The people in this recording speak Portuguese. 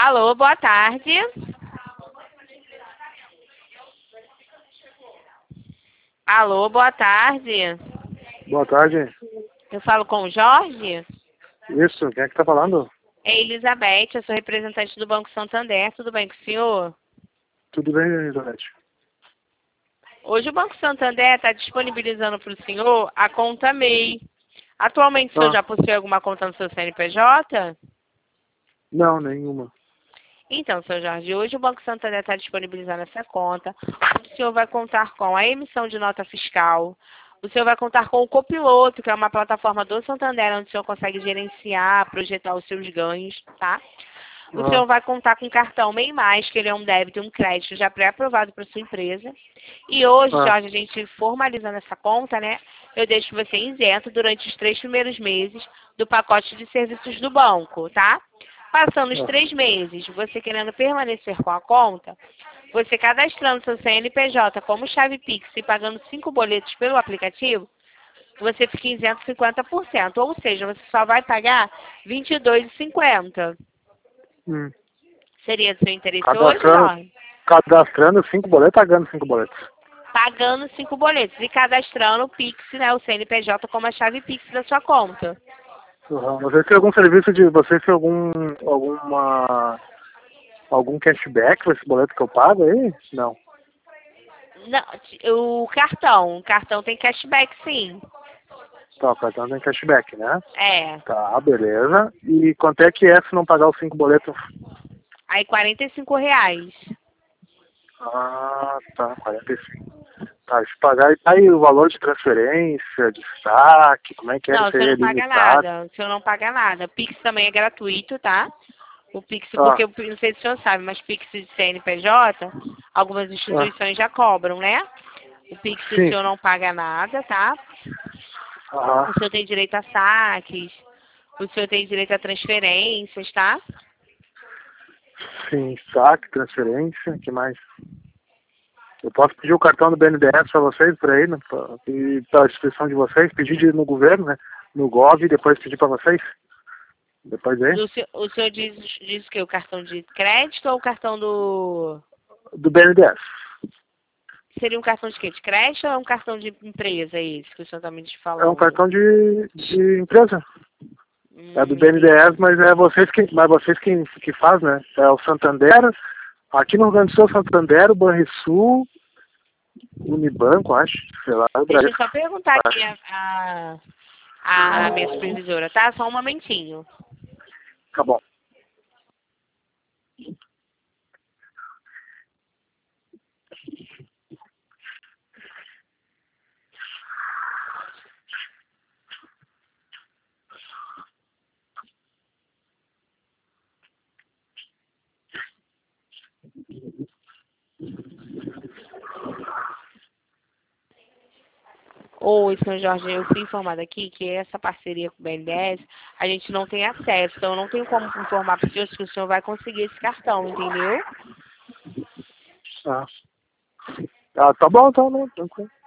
Alô, boa tarde. Alô, boa tarde. Boa tarde. Eu falo com o Jorge? Isso, quem é que tá falando? É Elizabeth, eu sou representante do Banco Santander. Tudo bem com o senhor? Tudo bem, Elizabeth? Hoje o Banco Santander está disponibilizando para o senhor a conta MEI. Atualmente o senhor já possui alguma conta no seu CNPJ? Não, nenhuma. Então, seu Jorge, hoje o Banco Santander está disponibilizando essa conta. O senhor vai contar com a emissão de nota fiscal. O senhor vai contar com o Copiloto, que é uma plataforma do Santander, onde o senhor consegue gerenciar, projetar os seus ganhos, tá? O senhor vai contar com o cartão MEI+, que ele é um débito e um crédito já pré-aprovado para sua empresa. E hoje, Jorge, a gente formalizando essa conta, né? Eu deixo você isento durante os 3 primeiros meses do pacote de serviços do banco, tá? Passando os 3 meses, você querendo permanecer com a conta, você cadastrando seu CNPJ como chave Pix e pagando 5 boletos pelo aplicativo, você fica isento 50%. Ou seja, você só vai pagar R$ 22,50. Seria do seu interesse hoje, Jorge? Cadastrando 5 boletos, pagando 5 boletos. Pagando 5 boletos e cadastrando o Pix, né, o CNPJ como a chave Pix da sua conta. Vocês têm algum serviço de... Vocês têm algum cashback com esse boleto que eu pago aí? Não. Não, o cartão tem cashback, sim. Tá, o cartão tem cashback, né? É. Tá, beleza. E quanto é que é se não pagar os 5 boletos? Aí R$ 45. Ah, tá, 45. Tá, se pagar, e tá aí o valor de transferência, de saque, como é que é Não, isso você aí? É não paga limitado? nada. O senhor não paga nada. Pix também é gratuito, tá? O Pix, porque eu não sei se o senhor sabe, mas Pix de CNPJ, algumas instituições já cobram, né? O Pix o senhor não paga nada, tá? O senhor tem direito a saques, o senhor tem direito a transferências, tá? Sim, saque, transferência, que mais? Eu posso pedir o cartão do BNDES para vocês, por aí, né? E para a instituição de vocês, pedir no governo, né? No Gov, e depois pedir para vocês? Depois aí? O senhor diz que o cartão de crédito ou o cartão do... Do BNDES. Seria um cartão de quê? De crédito ou é um cartão de empresa esse que o senhor está me falando? É um cartão de empresa. É do BNDES, mas é vocês que faz, né? É o Santander, aqui no Rio Grande do Sul, Santander, o Banrisul, Unibanco, acho, sei lá. Deixa eu só perguntar aqui a minha supervisora, tá? Só um momentinho. Tá bom. Oi, senhor Jorge, eu fui informada aqui que essa parceria com o BNDES, a gente não tem acesso, então eu não tenho como informar para o senhor se o senhor vai conseguir esse cartão, entendeu? Tá bom, então, não, tranquilo.